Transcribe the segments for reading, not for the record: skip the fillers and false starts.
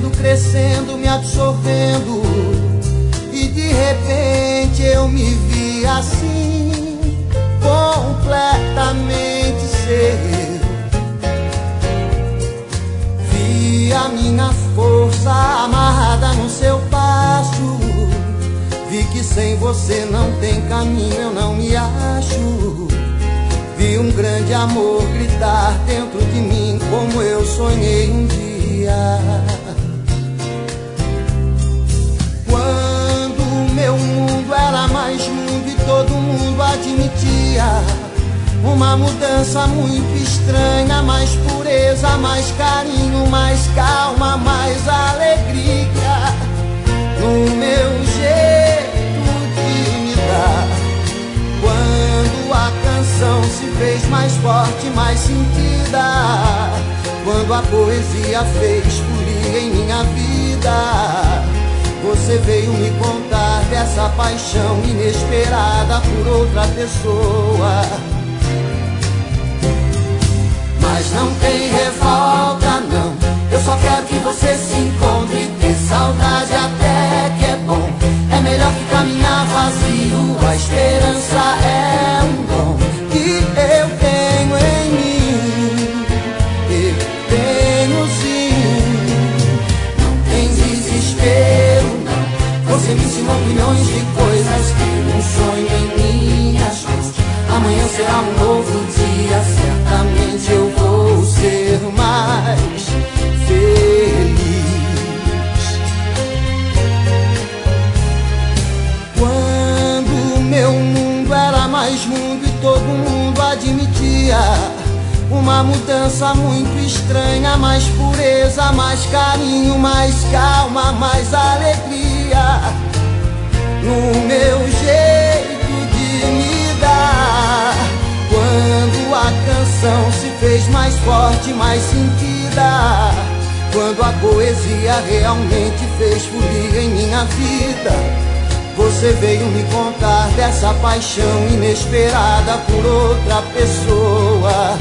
crescendo, crescendo, me absorvendo. E de repente eu me vi assim, completamente seu. Vi a minha força amarrada no seu passo. Vi que sem você não tem caminho, eu não me acho. Vi um grande amor gritar dentro de mim, como eu sonhei um dia. Quando o meu mundo era mais mundo e todo mundo admitia uma mudança muito estranha, mais pureza, mais carinho, mais calma, mais alegria no meu jeito de me dar. Quando a canção se fez mais forte, mais sentida, quando a poesia fez folia em minha vida, você veio me contar dessa paixão inesperada por outra pessoa. Mas não tem revolta não, eu só quero que você se encontre. Ter saudade até que é bom, é melhor que caminhar vazio. A esperança é um dom que eu tenho em mim, eu tenho sim. Não tem desespero não, você me ensinou milhões de coisas que um sonho em minhas mãos. Amanhã será um novo dia, certamente eu vou ser mais feliz. Quando meu mundo era mais mundo e todo mundo admitia uma mudança muito estranha, mais pureza, mais carinho, mais calma, mais alegria no meu jeito de me dar. Quando a canção se fez mais forte, mais sentida, quando a poesia realmente fez folia em minha vida, você veio me contar dessa paixão inesperada por outra pessoa.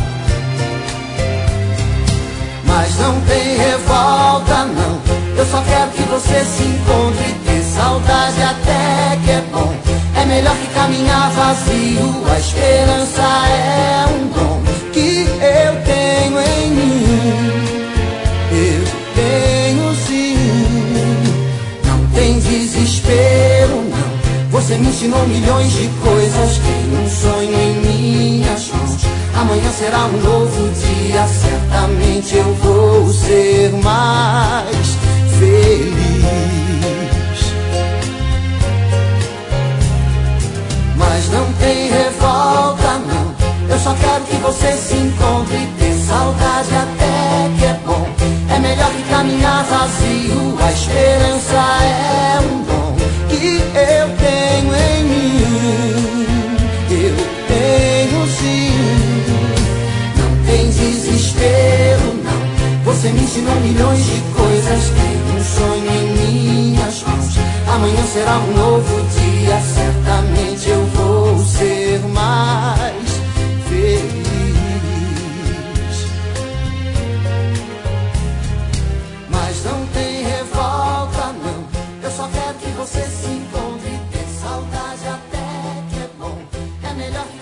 Mas não tem revolta não, eu só quero que você se encontre. Ter saudade até que é bom, é melhor que caminhar vazio. A esperança é um dom que eu tenho em mim, eu tenho sim. Não tem desespero não, você me ensinou milhões de coisas que um sonho em minhas mãos. Amanhã será um novo dia, certamente eu vou ser mais feliz. Mas não tem revolta não, eu só quero que você se encontre. Ter saudade até que é bom, é melhor que caminhar vazio. A esperança é um dom que eu tenho em mim, eu tenho sim. Não tem desespero não, você me ensinou milhões de coisas que um sonho em minhas mãos. Amanhã será um novo dia, certamente eu vou ser mais feliz. Mas não tem revolta não, eu só quero que você se encontre. Ter saudade até que é bom, é melhor